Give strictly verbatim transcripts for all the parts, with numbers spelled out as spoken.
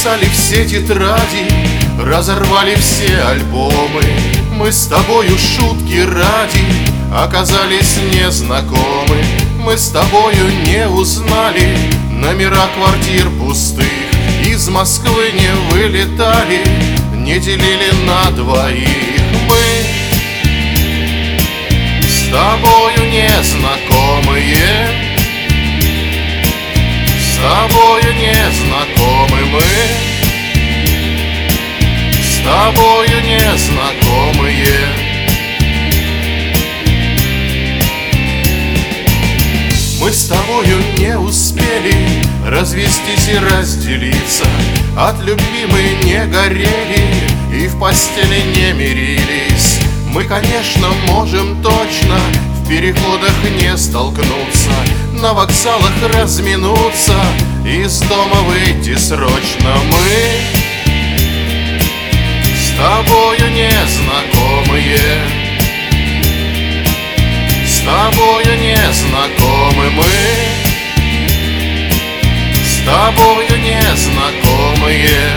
Исписали все тетради, разорвали все альбомы. Мы с тобою шутки ради оказались незнакомы. Мы с тобою не узнали номера квартир пустых, из Москвы не вылетали, не делили на двоих. Мы с тобою незнакомые, с тобою незнакомы мы, с тобою незнакомые. Мы с тобою не успели развестись и разделиться, от любви мы не горели и в постели не мирились. Мы, конечно, можем точно в переходах не столкнуться, на вокзалах разминуться, из дома выйти срочно. Мы с тобою незнакомые, с тобою незнакомы мы, с тобою незнакомые.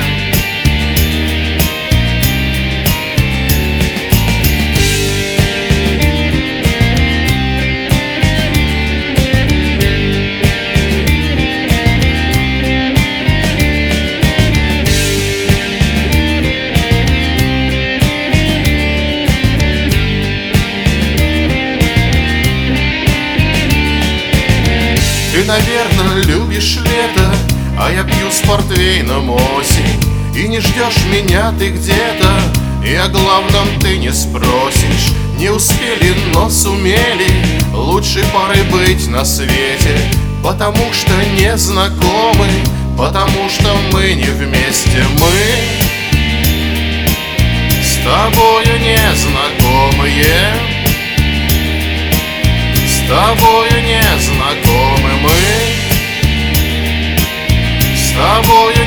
Ты, наверное, любишь лето, а я пью с портвейном осень. И не ждешь меня ты где-то, и о главном ты не спросишь. Не успели, но сумели лучшей парой быть на свете, потому что не знакомы, потому что мы не вместе. Мы с тобою незнакомые, с тобою незнакомы мы, с тобою